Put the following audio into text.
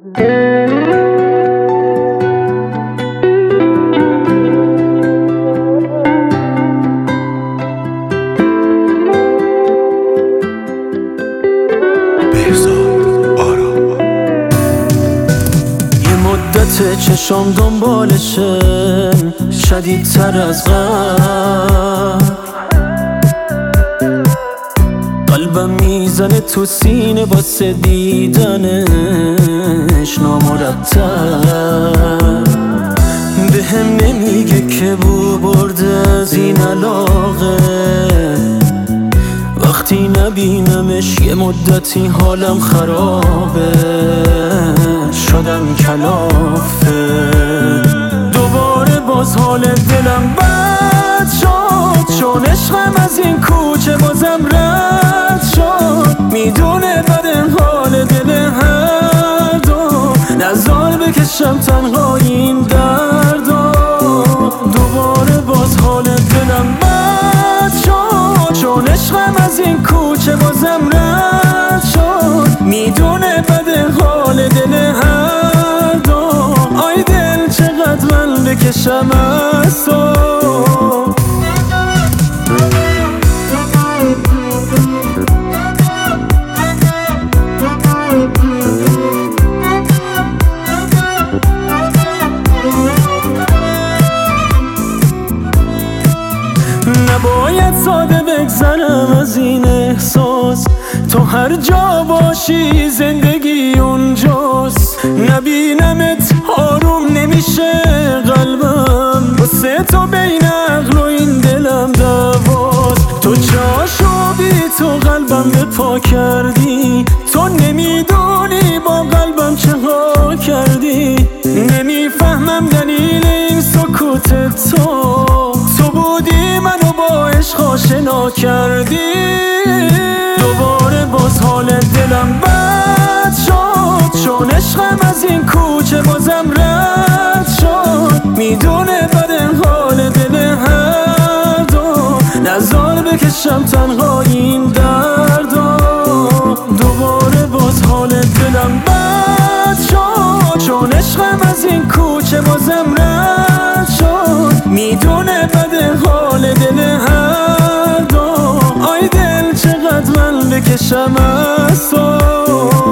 چشام دنبالشه شدیدتر از قبل، قلبم میزنه تو سینه واسه دیدنش نامرتب. بهم نمیگه که بو برده از این علاقه، وقتی نبینمش یه مدتی حالم خرابه، شدم کلافه. دوباره باز حال دلم بد شد، چون عشقم از این کوچه بازم رد شد. میدونه بدن حال دل هر دو، نزار بکشم تنها این دردو. دوباره باز حال دلم بد شد، چون عشقم از این کوچه بازم رد شد. میدونه بدن حال دل هر دو، آی دل چقدر من بکشم از تو. نباید ساده بگذرم از این احساس، تو هر جا باشی زندگی اونجاست. نبینمت آروم نمیشه قلبم، واسه تو بین عقل و این دلم دعواست. تو جاشو بی تو قلبم به پا کردی، تو نمیدونی با قلبم چه ها کردی. نمیفهمم دلیل این سکوت تو بودی منو با عشق آشنا کردی. دوباره باز حال دلم بد شد، چون عشقم از این کوچه بازم رد شد. میدونه بدن حال دل هر دو، نزار بکشم تنها این دردو. دوباره باز حال دلم بد شد، چون عشقم از این کوچه بازم رد شد. میدونه بدن حال دل هر دو، آی دل چقدر من بکشم از تو.